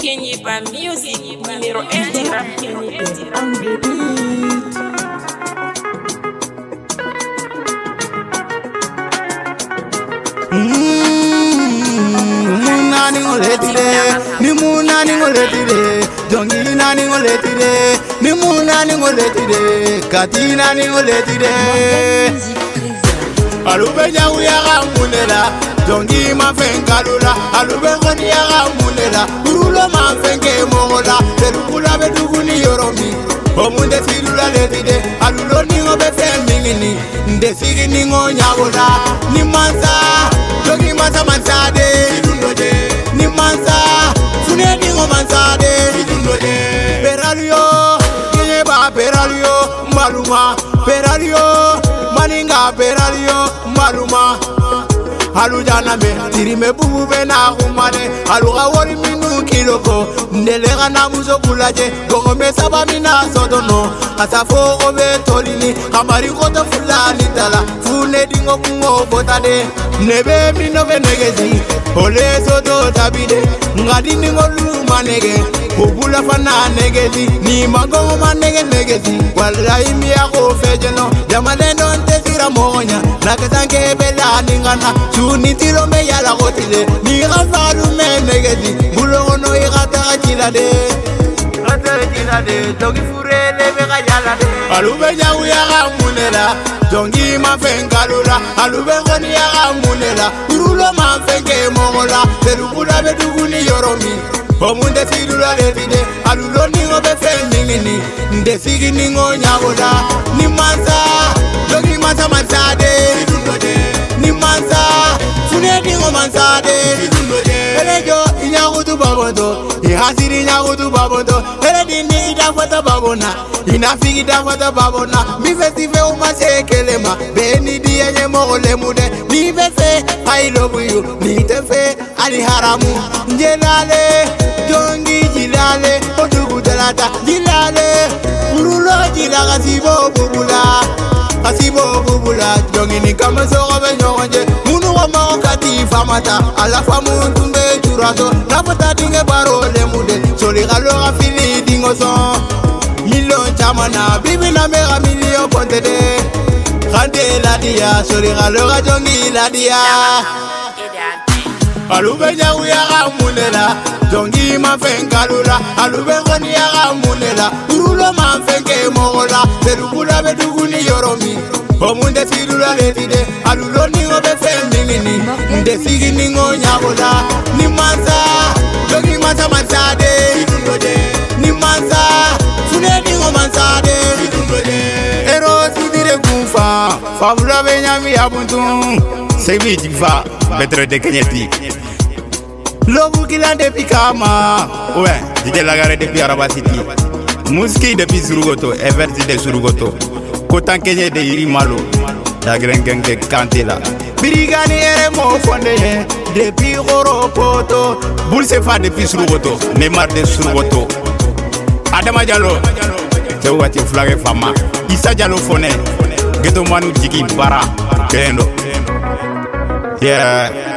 Kenny by music, numéro 1 Munani ngoletire, ni munani ngoletire, jongi nani ngoletire, ni munani ngoletire, katina ni ngoletire. Alube nyawu ya gamunela, jongi mafenkalula, alube ngoni ya gamunela, urulo mafenge mogola, terukula beduguni yoromi. Omunde silula letide, alulo ningo befemingini, ndesigi ningo nyagola, ni mansa. Jogi mansa mansade, ni mansa, sunedi ngo mansade, peralio, yeba peralio, maluma, peralio, maninga peralio, maluma. Halu jana me, tiri me bubu be na kumane, halu kawori minu kiloko, ndelega na muso kulaje, gongo me saba mina sodono, asafo obe tolini, kamari koto fulani tala, fune dingo kungo botade, nebe mino be negezi, ole soto tabide, ngadi ningo luma nege, bubula fana negezi, ni magongo manege negezi, wala imi yako fejeno, jamane non tesira monya, nakesanke bela ningana, ni tiro me yala gotile ni gafalu me negedi bulo no igata kilade dogi furele be ga yala de alube nyawu ya gamunela dongi mafengalula alube ngoni ya gamunela urulo mafenge mogola terukula beduguni yoromi omunde silula levide alulo ningo be femingini ndesigi ningo nyagola ni mansa dogi mansa mansade ni mansa sunedi ngo mansade elejo inyagutu babondo ihasiri inyagutu babondo eledini idafata babona inafigi idafata babona mifesife umasekelema beni diyenye mogole mude mifefe I love you mitefe ali haramu njelale jongi jilale odugu delata jilale urulo jilaga sibo bubula asibo bubula jongi ni kama sogo benyonje munu wa maokati famata ala famu tumbe jurato napata dinge barole mude soli galo afili dingo son milon chamana bibi na mega milio kontede khande la dia soli galo jongi la dia alube nyawu ya gamunela jongi mafenkalula alube ngoni ya gamunela urulo mafenge mogola terukula beduguni yoromi omunde silula letide alulo ningo befemingini ndesigi ningo nyagola ni mansa jongi mansa mansade ni mansa sunedi ngo mansade ero sidire kufa fabula benyami yabuntu sebi jifa betre de kenyeti lobu kilande pikama ouais dije lagare depuis Araba City muski depuis Surugoto everti de Surugoto kotan kenye de iri malo da grengenge kantela birigani ere mo fonde depuis Goropoto bul se fa depuis Surugoto Neymar de Surugoto Adama Diallo te wati flage fama Issa Diallo fone geto manu jigi bara kendo yeah